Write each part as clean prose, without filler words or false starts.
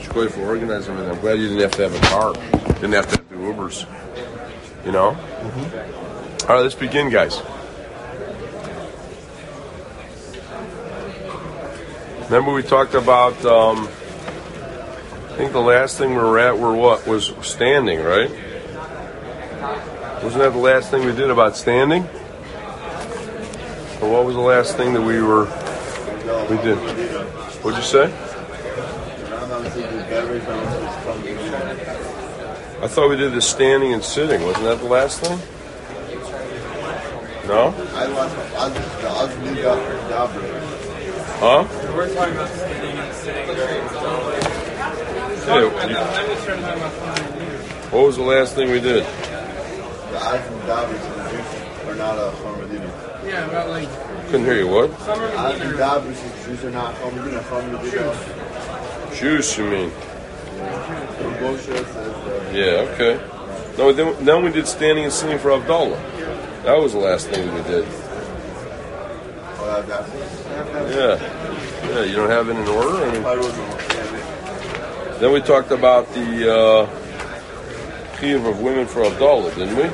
Shkoy for organizing everything. I'm glad you didn't have to have a car. Didn't have to do Ubers. You know? Mm-hmm. All right, let's begin, guys. Remember we talked about, I think the last thing we were at was standing, right? Wasn't that the last thing we did about standing? Or what was the last thing that we did? What'd you say? I thought we did the standing and sitting. Wasn't that the last thing? No? Huh? We're talking about standing and sitting during What was the last thing we did? The Aj and Dabbers and the Jews are not a Chomadina. Yeah, about like... Couldn't hear you, what? Aj and Dabbers and Jews are not Chomadina. Jews, you mean? Yeah. Yeah, okay. No, then we did standing and sitting for Havdalah. That was the last thing we did. Yeah, you don't have it in order? I mean, then we talked about the chiyuv of women for Havdalah, didn't we?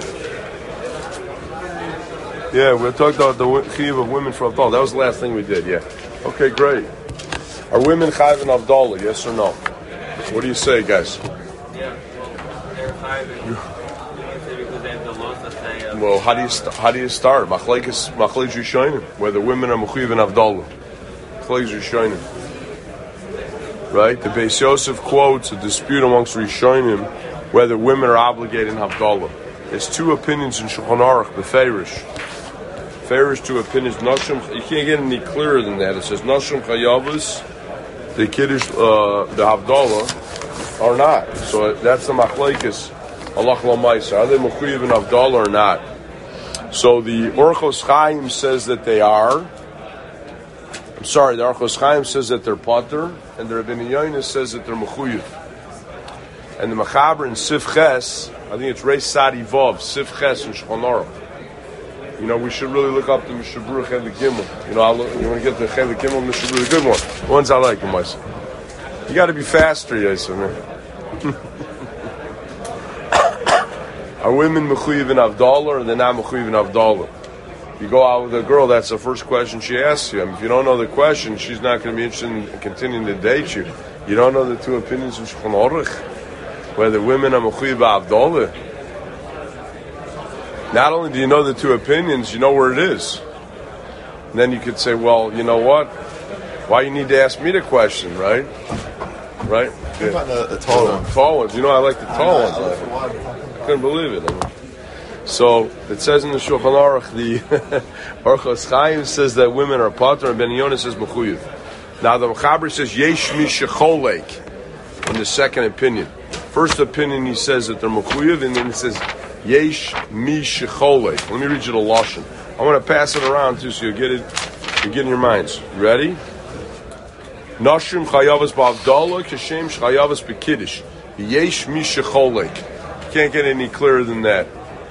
Yeah, we talked about the chiyuv of women for Havdalah. That was the last thing we did, yeah. Okay, great. Are women chayiv in Havdalah, yes or no? What do you say, guys? Yeah, they're chayiv because they have the laws that say... Well, how do you start? Machlekes Rishonim, whether women are mechuyev in Havdalah. Machlekes Rishonim, right? The Beis Yosef quotes a dispute amongst Rishonim whether women are obligated in Havdalah. There's two opinions in Shulchan Aruch, beferish. Ferish two opinions. Nashim, you can't get any clearer than that. It says Nashim Chayavas, the Kiddush, the Havdalah, are not. So that's the Machlekes. Allah Lamaisa. Are they mechuyev in Havdalah or not? So the Orchos Chaim says that they are. I'm sorry, the Orchos Chaim says that they're pater, and the Rabbeinu Yoina says that they're mechuyev. And the Mechaber in Sif Ches, I think it's Reis Sadi Vav, Sif Ches and Shulchan Aruch. You know, we should really look up the Mishabur Chelik Gimel. You know, you want to get the Chelik Gimel Mishabur, the good one. The ones I like, myself. You got to be faster, Yosef, man. Are women mechuyev in Havdalah or they're not mechuyev in Havdalah? You go out with a girl, that's the first question she asks you. I mean, if you don't know the question, she's not going to be interested in continuing to date you. You don't know the two opinions of Shulchan Aruch, whether women are mechuyev Havdalah. Not only do you know the two opinions, you know where it is. And then you could say, well, you know what? Why you need to ask me the question, right? Right? Yeah. The tall ones. Tall ones. You know, I like the tall ones. I couldn't believe it. I mean, so it says in the Shulchan Aruch, the Orchos Chaim says that women are pater, and Ben Yonah says mechuyev. Now the Mechaber says yesh mi shecholek in the second opinion. First opinion he says that they're mechuyev, and then it says yesh mi shecholek. Let me read you the lashon. I want to pass it around too, so you get it in your minds. You ready? Nashim chayavas ba'avdalah kashem chayavas b'kiddush. Yesh mi shecholek. Can't get any clearer than that.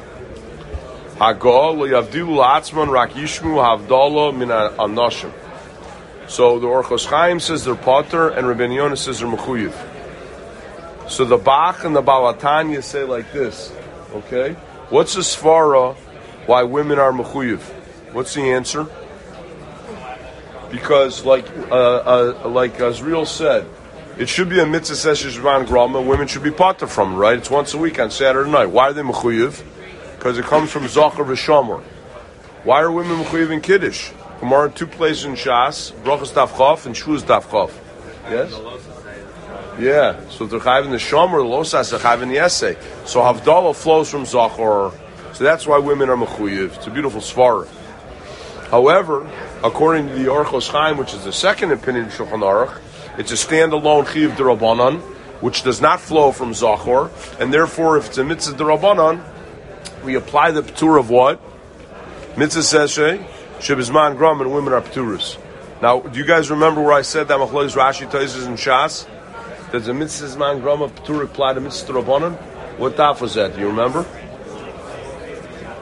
Hagal yavdilu la'atzman rak yishmu havdalah min anashim. So the Orchos Chaim says they're pater, and Rabbeinu Yonah says they're mechuyev. So the Bach and the Balatanya say like this. Okay, what's the svara why women are mechuyev? What's the answer? Because like Azriel said, it should be a mitzvah seshes Ran Grama. Women should be pater from, right? It's once a week on Saturday night. Why are they mechuyev? Because it comes from Zachar v'Shamor. Why are women mechuyev in Kiddush? Gemara in two places in Shas, Brachos Tavchav and Shuz Tavchav. Yes? Yeah. So they're chayiv in the Shomer, the Losas are chayiv in the essay. So Havdalah flows from Zachar. So that's why women are mechuyev. It's a beautiful svara. However, according to the Orchos Chaim, which is the second opinion of Shulchan Aruch, it's a standalone chiyuv d'Rabbanan, which does not flow from Zachor, and therefore, if it's a mitzvah d'Rabbanan, we apply the p'tur of what? Mitzvah seshe, shebizman gram, and women are p'turus. Now, do you guys remember where I said that Machlokes Rashi Taisus and Shas? That the mitzvah zman gram of p'tur apply to mitzvah d'Rabbanan? What daf was that? Do you remember?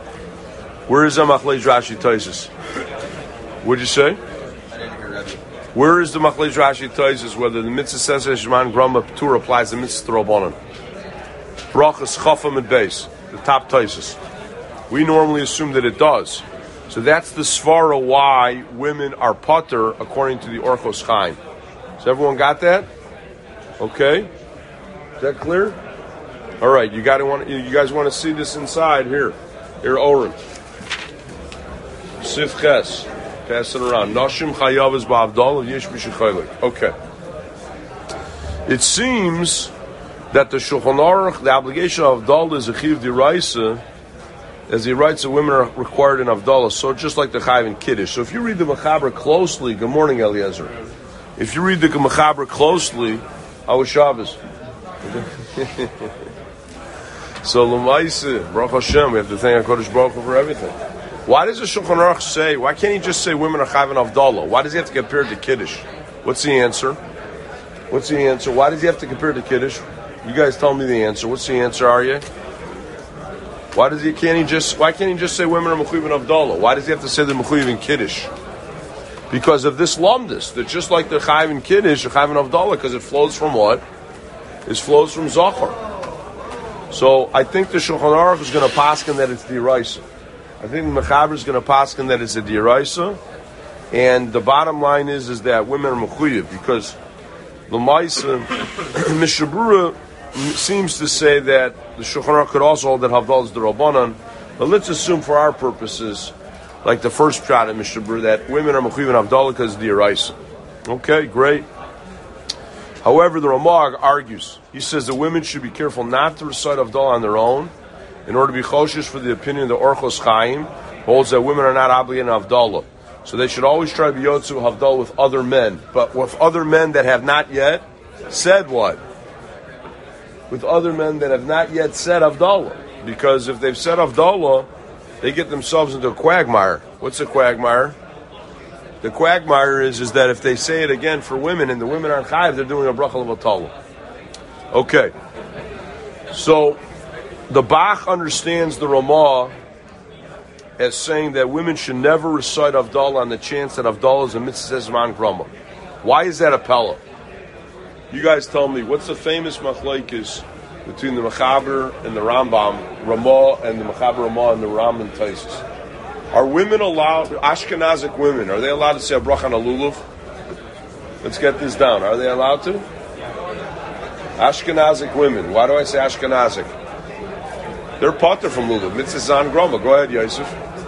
Where is Machlokes Rashi Taisus? What'd you say? I didn't hear Rebbe. Where is the Machlei Rashi Taisus whether the mitzvah says Shman Grama Ptur applies the mitzvah Rabbanan? Brachas Chafam and Beis, the top Taisus. We normally assume that it does. So that's the svara why women are pater according to the Orchos Chaim. So everyone got that? Okay, is that clear? All right, you guys want to see this inside here? Here, Oren. Sif Ches. Pass it around. Nashim Chayavas Ba'avdal Yesh B'Shechaylik. Okay. It seems that the Shulchan Aruch, the obligation of Avdal is a Chiv D'Iraisa, as he writes that women are required in Avdallah, so just like the Chayiv in Kiddush. So if you read the Mechaber closely, good morning, Eliezer. If you read the Mechaber closely, how was Shabbos? So L'maisa, Baruch Hashem, we have to thank HaKadosh Baruch Hu for everything. Why does the Shulchan Aruch say, why can't he just say women are Chayiv in Avdallah? Why does he have to compare it to Kiddush? What's the answer? What's the answer? Why does he have to compare it to Kiddush? You guys tell me the answer. What's the answer, Aryeh? Why can't he just say women are mechuyev in Avdallah? Why does he have to say the mechuyev in Kiddush? Because of this lumdus, that just like the chayiv in Kiddush, the chayiv in Avdallah, because it flows from what? It flows from Zachar. So I think the Shulchan Aruch is going to paskin that it's D'Iraisa. I think the Mechaber is going to paskin that it's a D'Iraisa. And the bottom line is that women are mechuyev, because the Maisa, Mishabura seems to say that the Shulchan Aruch could also hold that Havdal is the Rabbanan, but let's assume for our purposes, like the first shot in Mishabur, that women are mechuyev in Havdalah because of the Eraisa. Okay, great. However, the Ramag argues. He says that women should be careful not to recite Havdalah on their own, in order to be choshesh for the opinion of the Orchos Chaim, holds that women are not obligated in Havdalah. So they should always try to be yotzu Havdalah with other men, but with other men that have not yet said what? With other men that have not yet said Avdallah. Because if they've said Avdallah, they get themselves into a quagmire. What's a quagmire? The quagmire is that if they say it again for women and the women aren't chayiv, they're doing a bracha l'vatala. Okay. So the Bach understands the Ramah as saying that women should never recite Avdallah on the chance that Avdallah is a mitzvah zman grama. Why is that a pella? You guys tell me, what's the famous machlekes between the Mechaber and the Rambam, Ramah, and the Mechaber Ramah and the Rambam Taisus? Are women allowed, Ashkenazic women, are they allowed to say a bracha on a lulav? Let's get this down. Are they allowed to? Ashkenazic women. Why do I say Ashkenazic? They're pater from lulav. Mitzvah zan groma. Go ahead, Yosef.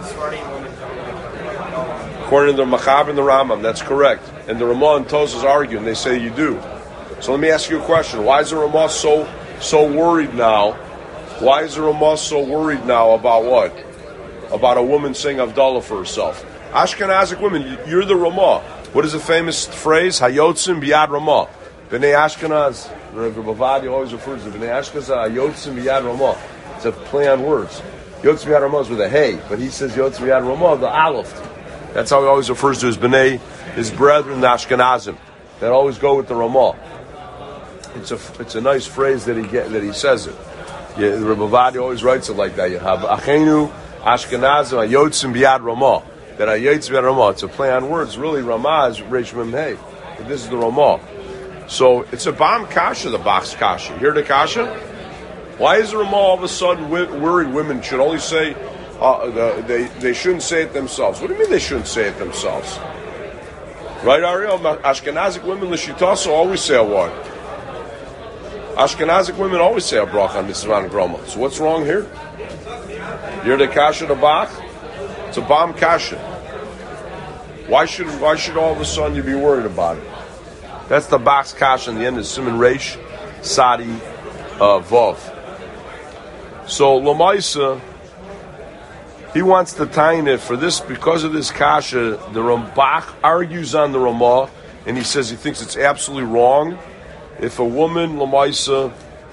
According to the Mechaber and the Rambam, that's correct. And the Ramah and Tosas argue, and they say you do. So let me ask you a question. Why is the Ramah so worried now? Why is the Ramah so worried now about what? About a woman saying Avdallah for herself. Ashkenazic women, you're the Ramah. What is the famous phrase? Hayotzim biyad Ramah. B'nei Ashkenaz. Rabbi Bavadi always refers to B'nei Ashkenaz, Hayotzim biyad Ramah. It's a play on words. Yotzim biyad Ramah is with a hey, but he says Yotzim biyad Ramah, the aleph. That's how he always refers to his B'nei, his brethren, the Ashkenazim. That always go with the Ramah. It's a nice phrase that he says it. Yeah, Rabbi Vadi always writes it like that. You have Achenu Ashkenazim Ayotzim Biyad Ramah. That Ayotzim Biyad Ramah. It's a play on words. Really, Ramah is Reish Mem Hey, but this is the Ramah. So it's a Bam Kasha, the Bach's Kasha. You hear the Kasha? Why is the Ramah all of a sudden worried women should only say they shouldn't say it themselves? What do you mean they shouldn't say it themselves? Right, Ariel? Ashkenazic women l'shitaso always say a what? Ashkenazic women always say a bracha on mitzvah and groma. So what's wrong here? You're the kasha the Bach? It's a bomb kasha. Why should all of a sudden you be worried about it? That's the Bach's kasha in the end of Siman Reish Sadi Vov. So Lamaisa, he wants to tie in it for this because of this kasha. The Rambach argues on the Ramah, and he says he thinks it's absolutely wrong. If a woman wants to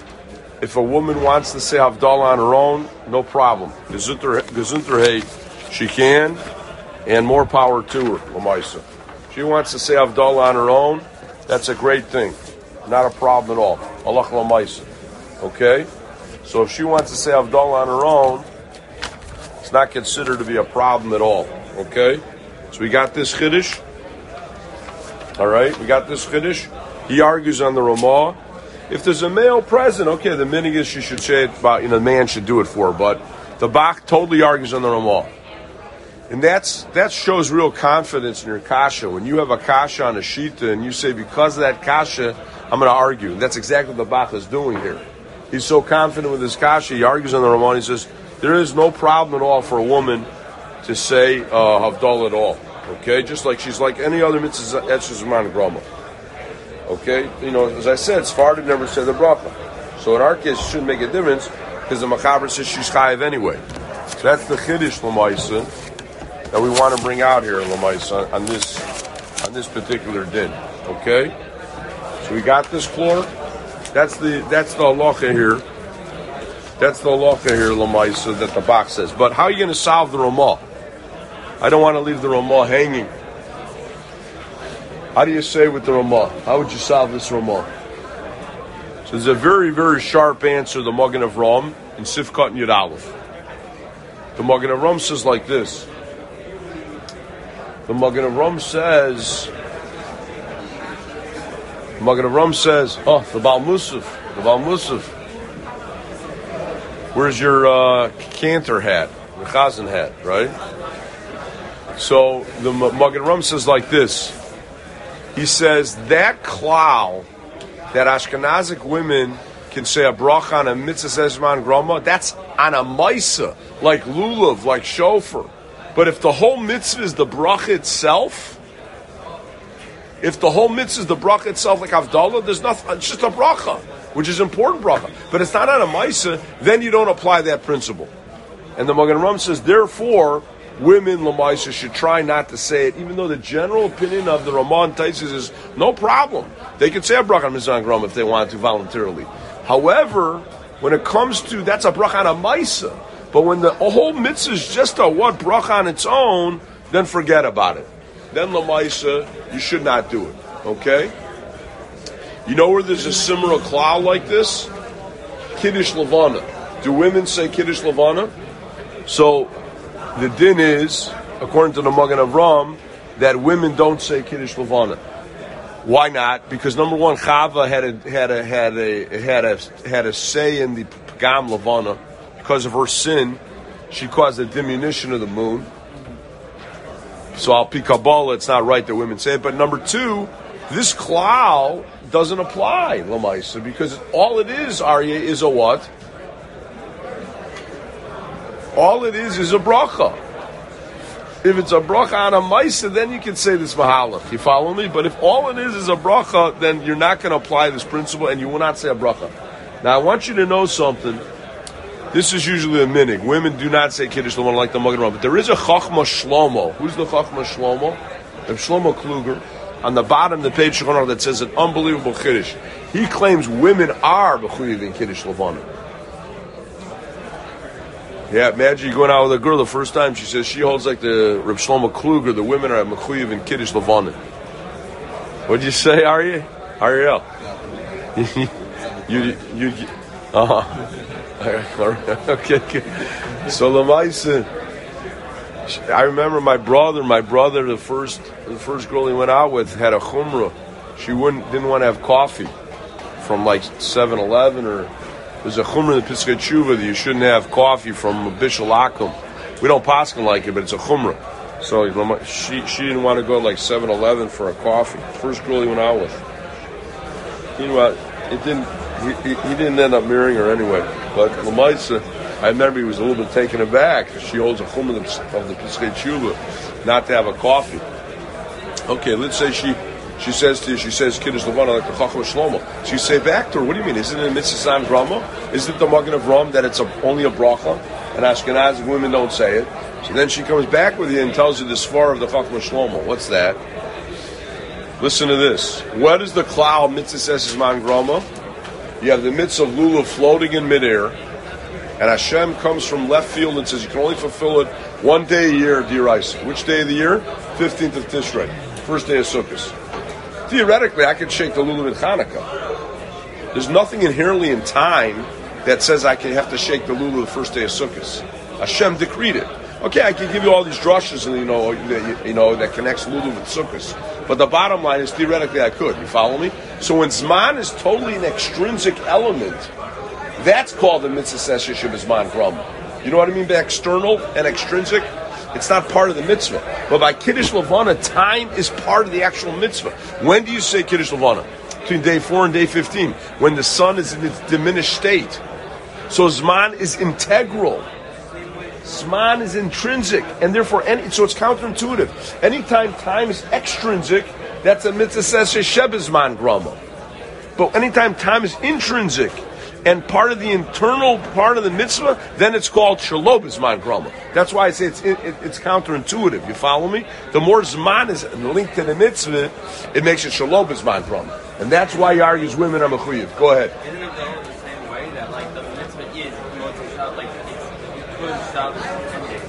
say Havdalah on her own, no problem. Gesundher hey, she can, and more power to her, Lamaisa. She wants to say Havdalah on her own, that's a great thing. Not a problem at all. Allah Lamaisa. Okay? So if she wants to say Havdalah on her own, it's not considered to be a problem at all. Okay? So we got this Chiddush. All right, we got this Chiddush. He argues on the Ramah. If there's a male present, okay, the minigus you should say it about, the man should do it for. But the Bach totally argues on the Ramah. And that shows real confidence in your kasha. When you have a kasha on a shita and you say, because of that kasha, I'm going to argue. And that's exactly what the Bach is doing here. He's so confident with his kasha, he argues on the Ramah. He says, there is no problem at all for a woman to say Havdalah at all. Okay? Just like she's like any other mitzvah etzes grama. Okay? As I said, Sephardim never said the bracha. So in our case, it shouldn't make a difference because the Machaber says she's chayiv anyway. So that's the Chiddush L'maisa that we want to bring out here in L'maisa on this particular din. Okay? So we got this floor. That's the halacha here. That's the halacha here, L'maisa, that the Bach says. But how are you going to solve the Ramah? I don't want to leave the Ramah hanging. How do you say with the Ramah? How would you solve this Ramah? So there's a very, very sharp answer, the Magen Avraham in Sifkat and Yud Aleph. The Magen Avraham says like this. The Magen Avraham says, the Baal Musaf. Where's your cantor hat? The Chazan hat, right? So the Magen Avraham says like this. He says that klal, that Ashkenazic women can say a bracha on a mitzvah zman grama, that's on a maisa, like lulav, like shofar. But if the whole mitzvah is the bracha itself, like Havdalah, there's nothing, it's just a bracha, which is important bracha. But it's not on a maisa, then you don't apply that principle. And the Magen Avraham says, therefore, women Lamaisa should try not to say it, even though the general opinion of the Ramah and Taisus is no problem. They could say a bracha on Mizan Grom if they want to voluntarily. However, when it comes to, that's a bracha on a Maisa. But when the whole mitzvah is just a what bracha on its own, then forget about it. Then Lamaisa, you should not do it. Okay? You know where there's a similar klal like this? Kiddush Levana. Do women say Kiddush Levana? So, the din is, according to the Magen Avraham, that women don't say Kiddush Levana. Why not? Because number one, Chava had a say in the Pagam Levana because of her sin. She caused a diminution of the moon. So al pi Kabbalah, it's not right that women say it. But number two, this klal doesn't apply Lamaisa because all it is, Aryeh, is a what? All it is a bracha. If it's a bracha on a maisa, then you can say this mahalach. You follow me? But if all it is a bracha, then you're not going to apply this principle and you will not say a bracha. Now, I want you to know something. This is usually a minig. Women do not say Kiddush Levana like the Magen Avraham. But there is a Chachma Shlomo. Who's the Chachma Shlomo? The Shlomo Kluger. On the bottom of the page that says an unbelievable Kiddush. He claims women are b'chuyiv in Kiddush Levana. Yeah, imagine you going out with a girl the first time. She says she holds like the Reb Shlomo Kluger. The women are mechuyev in Kiddush Levana. What'd you say, Ariel? Okay. So Lamaisa, I remember my brother. The first girl he went out with had a chumrah. She didn't want to have coffee from like 7-Eleven or. There's a chumrah in the Piskei Tshuva that you shouldn't have coffee from Bishul Akum. We don't paskin like it, but it's a chumrah. So she didn't want to go like 7-Eleven for a coffee. First girl he went out with. He didn't end up marrying her anyway. But Lamaisa, I remember he was a little bit taken aback. She holds a chumrah of the Piskei Tshuva not to have a coffee. Okay, let's say she says to you, Kiddush Levana like the Chachma Shlomo. So you say back to her, what do you mean? Isn't it a mitzvah grama? Isn't it the Magen Avraham that it's only a bracha? And Ashkenazi women don't say it. So then she comes back with you and tells you the svar of the Chachma Shlomo. What's that? Listen to this. What is the klal mitzvah zman grama? You have the mitzvah of lulav floating in midair, and Hashem comes from left field and says you can only fulfill it one day a year, d'oraisa. Which day of the year? 15th of Tishrei, first day of Sukkot. Theoretically, I could shake the lulav in Hanukkah. There's nothing inherently in time that says I can have to shake the lulav the first day of Sukkot. Hashem decreed it. Okay, I can give you all these drushes, and that connects Lulav with Sukkos. But the bottom line is, theoretically, I could. You follow me? So when Zman is totally an extrinsic element, that's called the mitzvah session of Zman Grama. You know what I mean by external and extrinsic? It's not part of the mitzvah. But by Kiddush Levana, time is part of the actual mitzvah. When do you say Kiddush Levana? Between day 4 and day 15, when the sun is in its diminished state. So Zman is integral. Zman is intrinsic, and therefore, so it's counterintuitive. Anytime time is extrinsic, that's a mitzvah says Shebizman Grama. But anytime time is intrinsic and part of the internal part of the mitzvah, then it's called Shalobizman Grama. That's why I say it's counterintuitive. You follow me? The more Zman is linked to the mitzvah, it makes it Shalobizman Grama. And that's why he argues women are mechuyev. Go ahead. Isn't it though the same way that like the mitzvah is you want to shout like you could shout 10 days.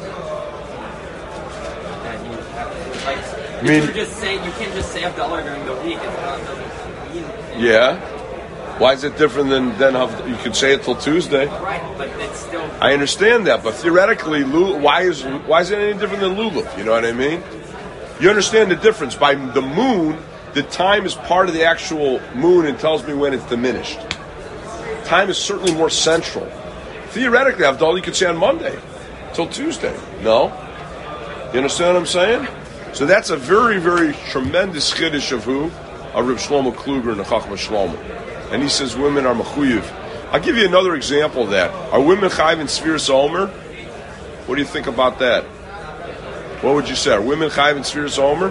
And you have to like you can't just say Havdalah during the week. It's not doesn't mean anything. Yeah. Why is it different than you could say it till Tuesday? Right, but it's still. I understand that, but theoretically, why is it any different than Lulav? You know what I mean? You understand the difference. By the moon, the time is part of the actual moon and tells me when it's diminished. Time is certainly more central. Theoretically, Havdalah, you could say on Monday till Tuesday. No? You understand what I'm saying? So that's a very, very tremendous chiddush of who? Of Reb Shlomo Kluger and the Chachma Shlomo. And he says women are mechuyev. I'll give you another example of that. Are women chayiv in Sfiras Omer? What do you think about that? What would you say? Are women chayiv in Sfiras Omer?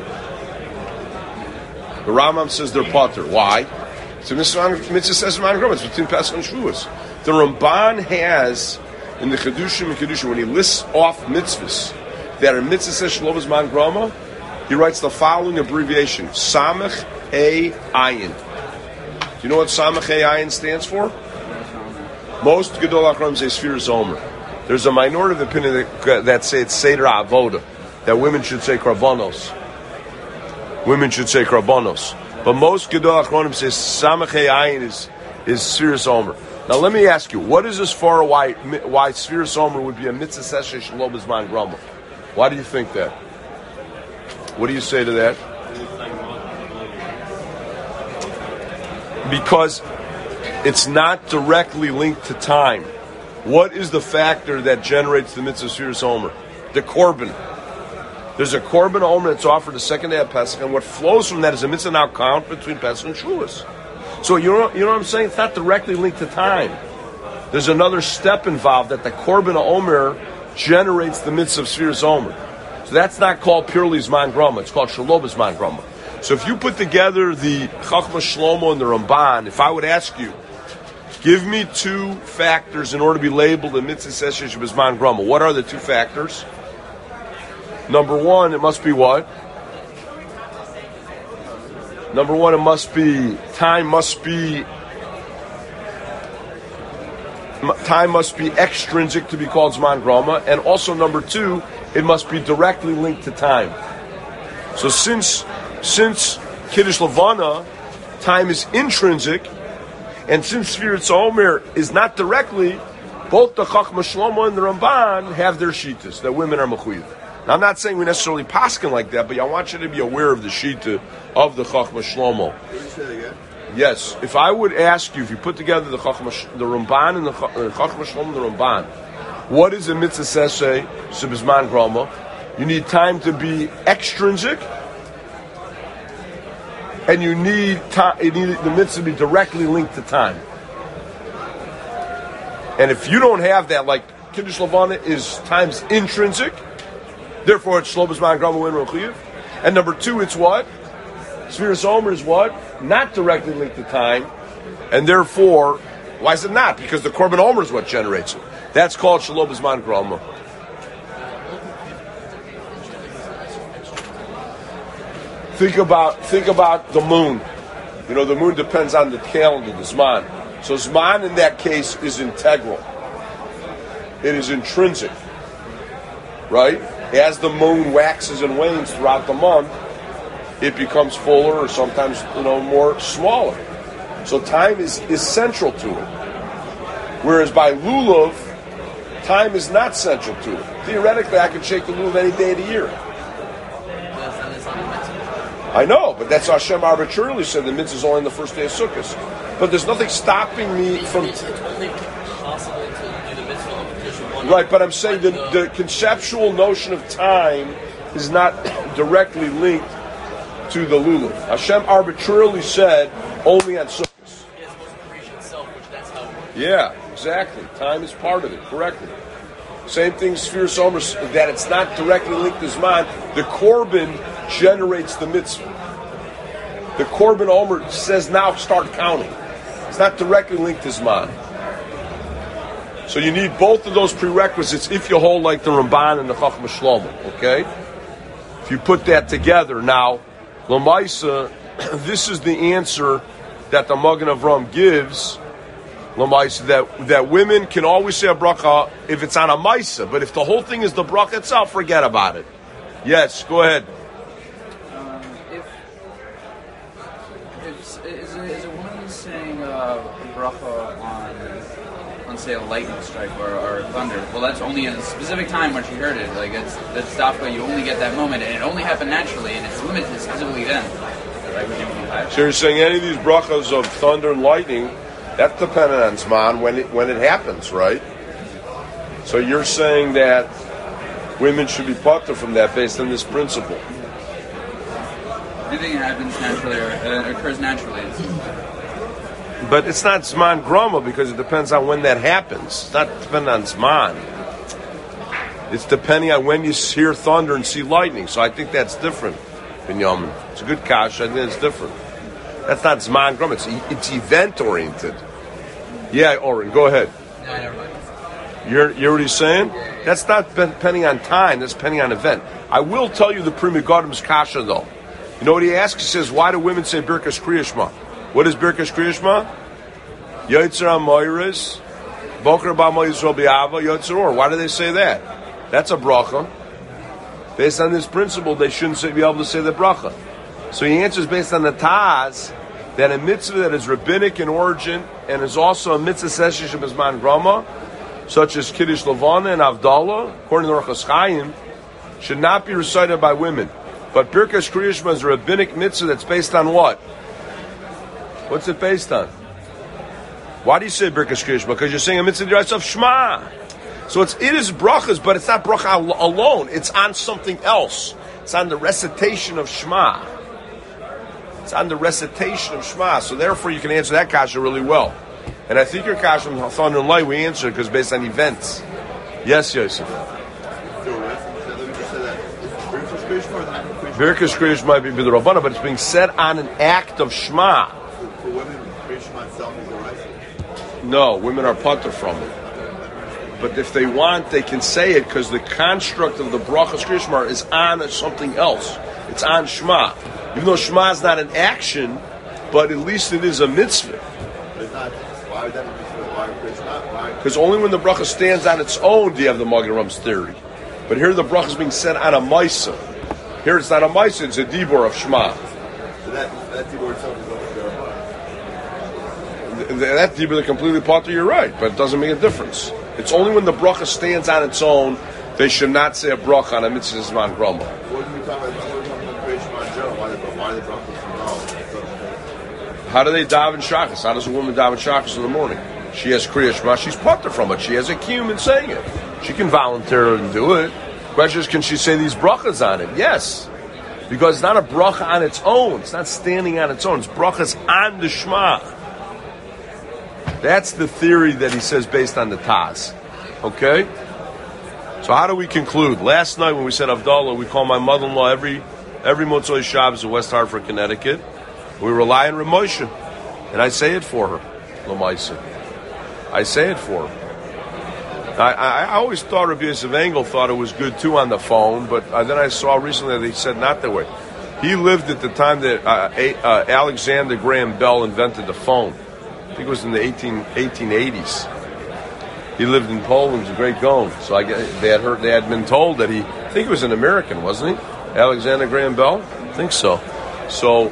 The Rambam says they're potter. Why? So mitzvah says it's between Pesach and Shavuos. The Ramban has in the Chedushim and Kedushin, when he lists off mitzvahs that are mitzvah says Shlovas Man Grama, he writes the following abbreviation: Samech Hey Ayin. Do you know what Samech Hey Ayin stands for? Most Gedol Achronim say Sfiras Omer. There's a minority of opinion that say it's Seder Avoda, that women should say Karbanos. Women should say Karbanos. But most Gedol Achronim say Samech Hey Ayin is Sfiras Omer. Now let me ask you, what is as far why Sfiras Omer would be a mitzvah session Shalom Zman Grama? Why do you think that? What do you say to that? Because it's not directly linked to time. What is the factor that generates the mitzvah Sfiras Omer? The korban. There's a korban Omer that's offered the second day of Pesach, and what flows from that is a mitzvah now count between Pesach and Shavuos. So you know what I'm saying? It's not directly linked to time. There's another step involved that the korban Omer generates the mitzvah of Sfiras Omer. So that's not called purely Zman Grama. It's called Shalom Zman Grama. So if you put together the Chachma Shlomo and the Ramban, if I would ask you, give me two factors in order to be labeled a mitzvah session Zman Grama. What are the two factors? Number one, it must be what? Number one, it must be time must be extrinsic to be called Zman Grama, and also number two, it must be directly linked to time. So since Kiddush Levana, time is intrinsic, and since Sfiras Omer is not directly, both the Chachma Shlomo and the Ramban have their shittas, that women are mechuyev. Now I'm not saying we necessarily paskin like that, but I want you to be aware of the shitta of the Chachma Shlomo. Yes, if I would ask you, if you put together the Ramban and the Chachma Shlomo and the Ramban, what is a mitzvah seseh Sibizman Grama? You need time to be extrinsic, and you need the mitzvah to be directly linked to time. And if you don't have that, like Kiddush Levana is time's intrinsic, therefore it's Shlo B'Zman Grama Win Rochiv. And number two, it's what? Sfiras Omer is what? Not directly linked to time, and therefore, why is it not? Because the Korban Omer is what generates it. That's called Shalom B'Zman Grama. Think about the moon. You know, the moon depends on the calendar, the Zman. So Zman in that case is integral. It is intrinsic. Right? As the moon waxes and wanes throughout the month, it becomes fuller or sometimes, more smaller. So time is central to it. Whereas by Lulav, time is not central to it. Theoretically, I could shake the lulav any day of the year. I know, but that's Hashem arbitrarily said the mitzvah is only on the first day of Sukkot. But there's nothing stopping me from... It's only possible to do the mitzvah because you want Right, but I'm saying the conceptual notion of time is not directly linked to the lulav. Hashem arbitrarily said only on Sukkot. Yeah, exactly. Time is part of it, correctly. Same thing, Sphere Somer, that it's not directly linked to Zman. The Korban generates the mitzvah. The Korban Omer says now start counting. It's not directly linked to Zman. So you need both of those prerequisites if you hold like the Ramban and the Chachma Shlomo, okay? If you put that together, now, Lamaisa, this is the answer that the Magen Avram gives, Lamaisa, that women can always say a bracha if it's on a Maisa, but if the whole thing is the bracha itself, forget about it. Yes, go ahead. Is a woman saying a bracha on say a lightning strike or thunder? Well, that's only at a specific time when she heard it. Like that's dafka. You only get that moment, and it only happened naturally, and it's limited specifically then. Right? Would you be high? So you're saying any of these brachas of thunder and lightning, that's dependent on Zman when it happens, right? So you're saying that women should be patur from that based on this principle. Anything that happens naturally or occurs naturally. But it's not Zman Groma because it depends on when that happens. It's not dependent on Zman. It's depending on when you hear thunder and see lightning. So I think that's different, Binyamin. It's a good kash. I think it's different. That's not Zman Groma. It's event oriented. Yeah, Oren, go ahead. No, never mind. You're what he's saying? That's not depending on time. That's depending on event. I will tell you the Pri Megadim's kasha though. You know what he asks? He says, why do women say Birkas Kriyashma? What is Birkas Kriyashma? Yotzer HaMoiris, Boker B'Amo Yisrael B'Ava, Yotzer Or. Why do they say that? That's a bracha. Based on this principle, they shouldn't be able to say the bracha. So he answers based on the Taz that a mitzvah that is rabbinic in origin and is also a mitzvah session of Zman Groma, such as Kiddush Levana and Avdallah, according to the Orchos Chaim, should not be recited by women. But Birkas Kriyashma is a rabbinic mitzvah that's based on what? What's it based on? Why do you say Birkas Kriyashma? Because you're saying a mitzvah of Shema. So it is brachas, but it's not bracha alone. It's on something else. It's on the recitation of Shema. It's on the recitation of Shema. So therefore you can answer that kasha really well. And I think your kasha from Thunder and Light we answer because it's based on events. Yes, Yosef. Birkas Kriyashma might be the Rabbana, but it's being said on an act of Shema. For women, Kriyashma itself is the right. No, women are patur from it. But if they want, they can say it because the construct of the brachas Kriyashma is on something else. It's on Shema. Even though Shema is not an action, but at least it is a mitzvah. It's not. Why would that be mitzvah? Why Kriyashma? Because only when the bracha stands on its own do you have the Magen Avram's theory. But here the bracha is being said on a maisa. Here it's not a maisa, it's a dibur of Shema. So that dibur itself is over there. That dibur is completely patur, you're right, but it doesn't make a difference. It's only when the bracha stands on its own, they should not say a bracha on a mitzvah zman groma. What are we talking about? Kriyashma in general. Why the brachas involved? How do they daven shachas? How does a woman daven shachas in the morning? She has Kriyashma, she's patur from it. She has a kiyum in saying it. She can voluntarily do it. Question is, can she say these brachas on it? Yes. Because it's not a bracha on its own. It's not standing on its own. It's brachas on the Shema. That's the theory that he says based on the Taz. Okay? So how do we conclude? Last night when we said Avdallah, we call my mother-in-law every Motzoi Shabbos in West Hartford, Connecticut. We rely on Ramosha. And I say it for her. Lamaisa. I say it for her. I always thought Rabbi Yosef Engel thought it was good too on the phone, but then I saw recently that he said not that way. He lived at the time that Alexander Graham Bell invented the phone. I think it was in the 1880s. He lived in Poland, was a great Gaon. So they had been told that I think he was an American, wasn't he? Alexander Graham Bell? I think so. So,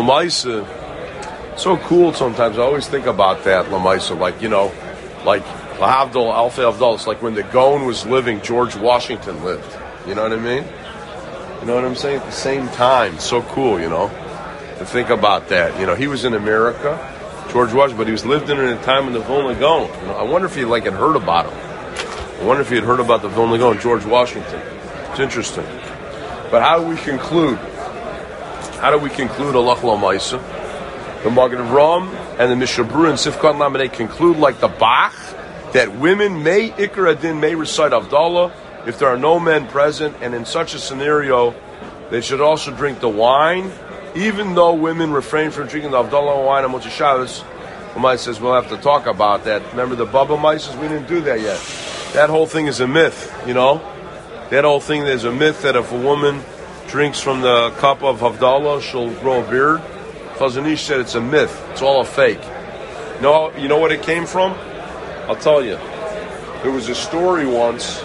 Lamaisa, so cool sometimes. I always think about that, Lamaisa, like Lahavdol, Alfei Avdol. It's like when the Gaon was living, George Washington lived. You know what I mean? You know what I'm saying? At the same time. It's so cool, you know, to think about that. You know, he was in America, George Washington, but he was lived in a time when the Vilna Gaon. You know, I wonder if he had heard about him. I wonder if he had heard about the Vilna Gaon, George Washington. It's interesting. But how do we conclude? How do we conclude Halach L'Maisa? The Magen Avraham and the Mishnah Berurah and Sifkat Lamed conclude like the Bach that women may Ikar Adin may recite Avdallah if there are no men present, and in such a scenario, they should also drink the wine, even though women refrain from drinking the Avdallah wine on Motzei Shabbos. Umay says we'll have to talk about that. Remember the Baba Mises? We didn't do that yet. That whole thing is a myth, you know. That whole thing is a myth that if a woman drinks from the cup of Havdalah, she'll grow a beard. Chazon Ish said it's a myth. It's all a fake. No, you know what it came from? I'll tell you. There was a story once.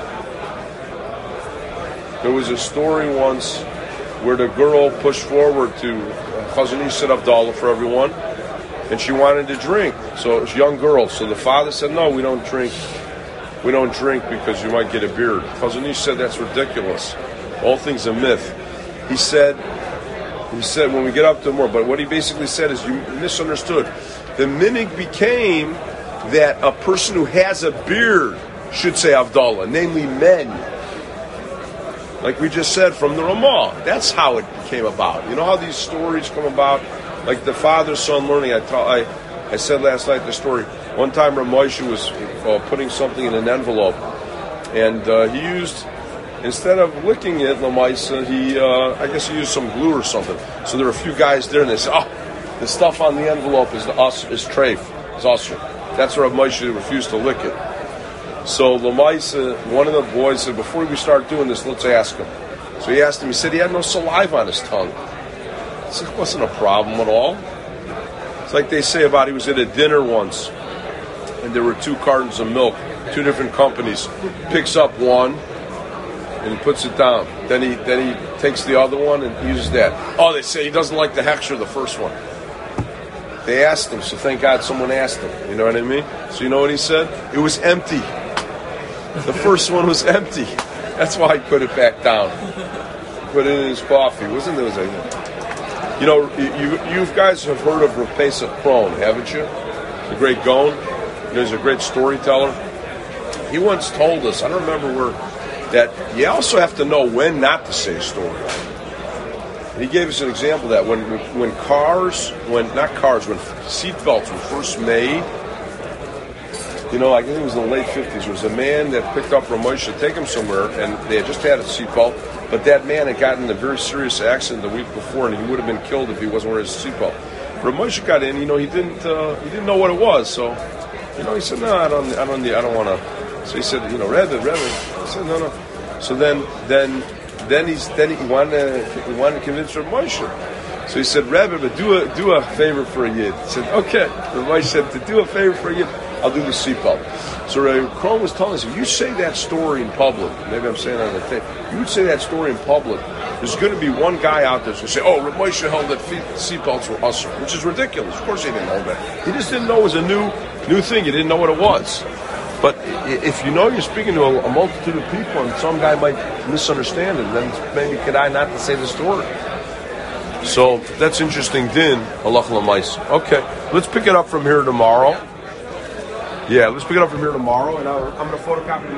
Where the girl pushed forward to Chazon Ish said Havdalah for everyone, and she wanted to drink. So it was a young girl. So the father said, "No, we don't drink. We don't drink because you might get a beard." Chazon Ish said that's ridiculous. The whole thing's a myth. He said when we get up to more, but what he basically said is you misunderstood. The minig became that a person who has a beard should say Havdalah, namely men. Like we just said from the Ramah. That's how it came about. You know how these stories come about? Like the father-son learning. I said last night the story. One time Rav Moshe was putting something in an envelope, and he used, instead of licking it, Lamaisa, I guess he used some glue or something. So there were a few guys there, and they said, "Oh, the stuff on the envelope is treif, it's usher." That's why Rav Moshe refused to lick it. So Lamaisa, one of the boys said, "Before we start doing this, let's ask him." So he asked him. He said he had no saliva on his tongue. I said it wasn't a problem at all. It's like they say about he was at a dinner once, and there were 2 cartons of milk, 2 different companies. Picks up one and he puts it down. Then he takes the other one and uses that. Oh, they say he doesn't like the hechsher, the first one. They asked him, so thank God someone asked him. You know what I mean? So you know what he said? It was empty. The first one was empty. That's why he put it back down. Put it in his coffee. Wasn't there? You know, you guys have heard of Rav Pesach Krohn, haven't you? The great Gaon. He's a great storyteller. He once told us, I don't remember where, that you also have to know when not to say a story. And he gave us an example of that when seatbelts were first made. You know, I think it was in the late 50s. There was a man that picked up Rav Moshe to take him somewhere, and they had just had a seatbelt, but that man had gotten in a very serious accident the week before, and he would have been killed if he wasn't wearing his seatbelt. Rav Moshe got in. You know, he didn't know what it was, so you know, he said, "No, I don't want to." So he said, "You know, Rebbe." I said, "No." So then he wanted to convince Rav Moshe. So he said, "Rebbe, but do a favor for a yid." He said, "Okay." Rav Moshe said, "To do a favor for a yid, I'll do the seatbelt." So Rav Krohn was telling us, if you say that story in public, maybe I'm saying it on the tape, you would say that story in public, there's going to be one guy out there who's going to say, "Oh, Rav Moshe held that seatbelts were usher," which is ridiculous. Of course he didn't know that. He just didn't know it was a new thing. He didn't know what it was. But if you know you're speaking to a multitude of people and some guy might misunderstand it, then maybe could I not to say the story. So that's interesting. Din halach l'maisa. Okay, let's pick it up from here tomorrow. Yeah, let's pick it up from here tomorrow, and I'm going to photocopy.